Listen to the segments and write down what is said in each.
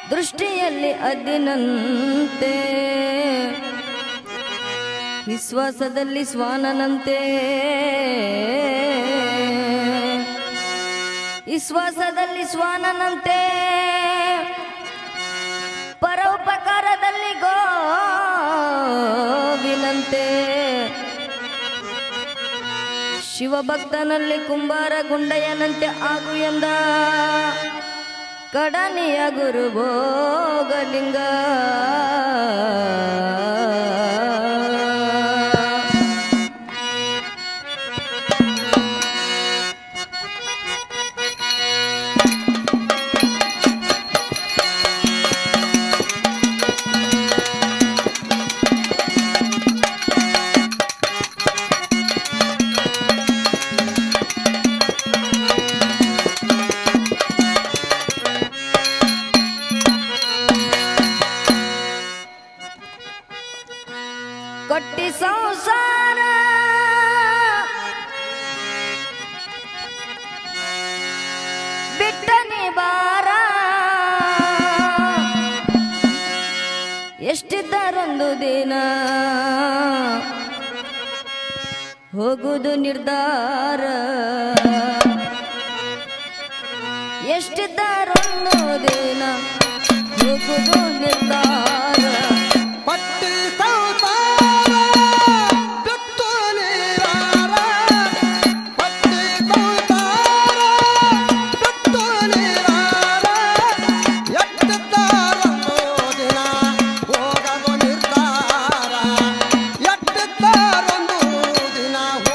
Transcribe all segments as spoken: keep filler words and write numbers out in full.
ದೃಷ್ಟಿಯಲ್ಲಿ ಅದ್ದಿನಂತೆ ವಿಶ್ವಾಸದಲ್ಲಿ ಶ್ವಾನನಂತೆ ವಿಶ್ವಾಸದಲ್ಲಿ ಶ್ವಾನನಂತೆ ಪರೋಪಕಾರದಲ್ಲಿ ಗೋವಿನಂತೆ ಶಿವಭಕ್ತನಲ್ಲಿ ಕುಂಬಾರ ಗುಂಡಯ್ಯನಂತೆ ಆಗು ಎಂದ ಕಡನಿಯ ಗುರು ಭೋಗಲಿಂಗ ಕಟ್ಟಿ ಸಂಸಾರ ಬಿಟ್ಟನಿ ಬಾರ ಎಷ್ಟಿದ್ದಾರೊಂದು ದಿನ ಹೋಗುವುದು ನಿರ್ಧಾರ ಎಷ್ಟಿದ್ದಾರೊಂದು ದಿನ ಹೋಗುವುದು ನಿರ್ಧಾರ ಪಟ್ಟಿ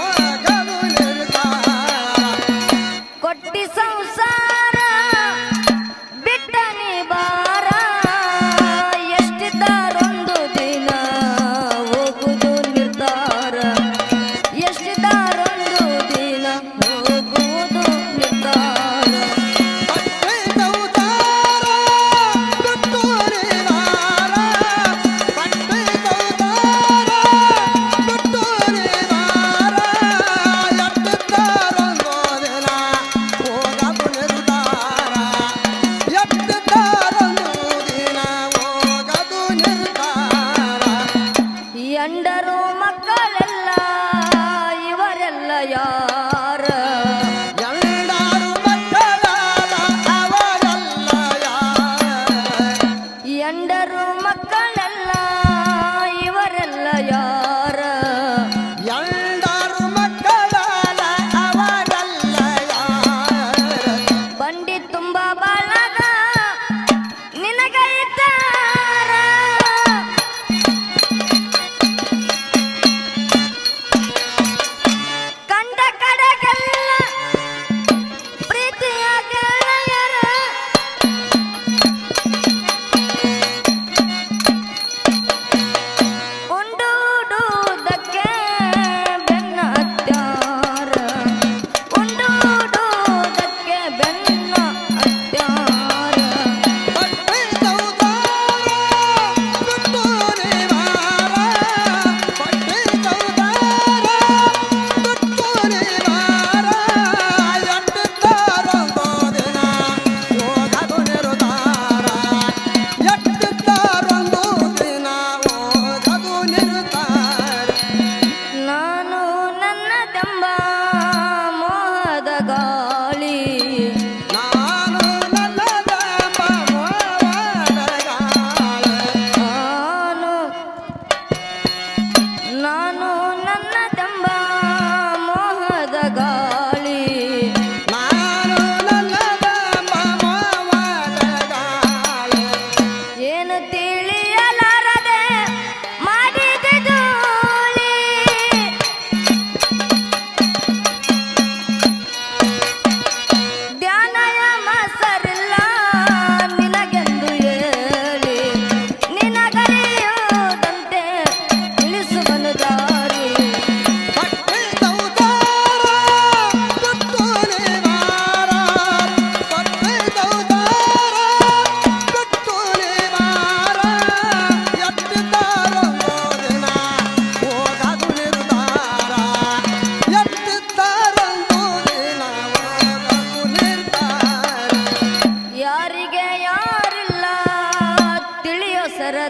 ಸಂಸಾರ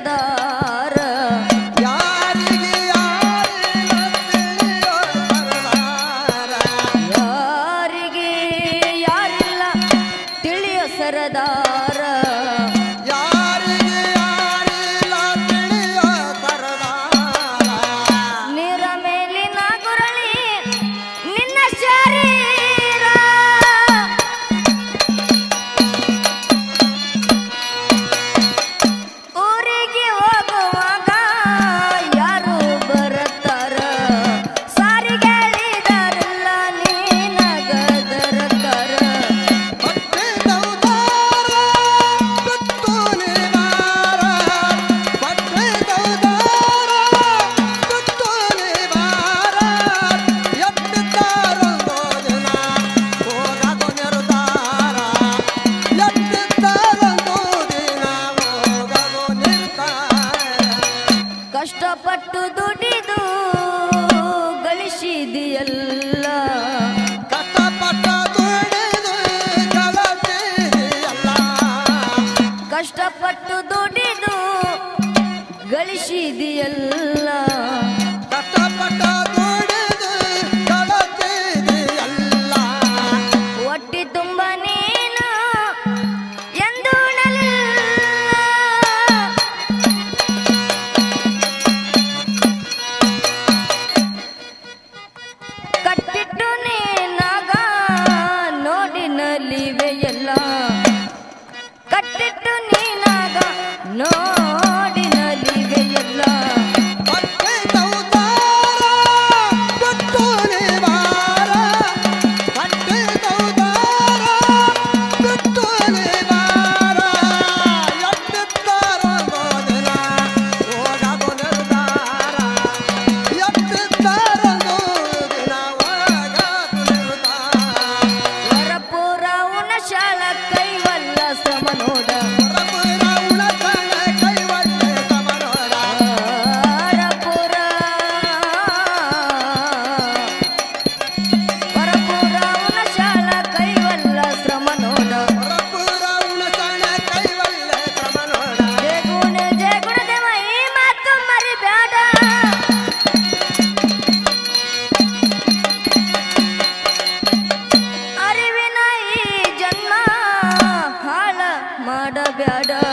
ಸರದಾರ ಯಾರಿಗೆ ಯಾರಿಲ್ಲ ತಿಳಿಯೋ ಸರದಾರ ಯಾರಿಗೆ ಯಾರಿಲ್ಲ ತಿಳಿಯೋ ಸರದಾರ ಯಾರಿಗೆ ಯಾರಿಲ್ಲ ತಿಳಿಯೋ ಸರದಾರ ನೀರ ಮೇಲಿನ ಗುರಳಿ ನಿನ್ನ ಶರೀರ ಊರಿಗೆ ಹೋಗುವಾಗ ಯಾರು ಬರುತ್ತಾರ ಸಾರಿಗೆ ಹೇಳಿದಾರಲ್ಲ ನೀನಗದರಕರ ಭಕ್ತಿ ದೌದಾರ ಬಿಟ್ಟು ನಿವಾರ ಭಕ್ತಿ ದೌದಾರ ಬಿಟ್ಟು ನಿವಾರ ಎತ್ತಿದ್ದಾರೊಂದು ದಿನ ಹೋಗದು ನಿರ್ಧಾರ ಎತ್ತಿದ್ದಾರೊಂದು ದಿನ ಹೋಗದು ನಿರ್ಧಾರ ಕಷ್ಟಪಟ್ಟು ದುಡಿದು ಗಳಿಸಿದೆಯಲ್ಲ ಕಷ್ಟಪಟ್ಟ ದುಡಿದು ಗಳತಿಯಲ್ಲ ಕಷ್ಟಪಟ್ಟು ದುಡಿದು ಗಳಿಸಿದೆಯಲ್ಲ ಕಷ್ಟಪಟ್ಟ ದುಡಿದು ಗಳತಿಯಲ್ಲ ಹೊಟ್ಟಿ ತುಂಬ ನೀನು ಎಂದು ಉಣಲಿಲ್ಲ ಕಟ್ಟಿಟ್ಟು ನೀನಾಗ ನೋಡಿ ನಲಿವೆಯಲ್ಲ ಕಟ್ಟಿಟ್ಟು ನೀನಾಗ ನೋಡಿ ನಲಿವೆಯಲ್ಲ ಭಕ್ತಿ ದೌದಾರ ಬಿಟ್ಟು ನಿವಾರ ಭಕ್ತಿ ದೌದಾರ ಬಿಟ್ಟು ನಿವಾರ ಎತ್ತಿದ್ದಾರೊಂದು ದಿನ ಹೋಗದು ನಿರ್ಧಾರ ಎತ್ತಿದ್ದಾರೊಂದು ದಿನ ಹೋಗದು ನಿರ್ಧಾರ ವರಪುರ ಉಣಶಾಳ ಕೈವಲ್ಲ ಶ್ರಮ ನೋಡ ಹೊರಪುರ ಉಳಸಣ ಕೈವಲ್ಲೆ ಸಮನೋಡ ವರಪುರ ವರಪುರ ಉಣಶಾಳ ಕೈವಲ್ಲ ಶ್ರಮ ನೋಡ ಹೊರಪುರ ಉಳಸಣ ಕೈವಲ್ಲೆ ಸಮನೋಡ ಜಗುಣ ಜಗುಣದ ಮೈ ಮಾತು ಮರಿಬ್ಯಾಡ ಅರಿವಿನ ಈ ಜನ್ಮ ಹಾಳ ಮಾಡಬ್ಯಾಡ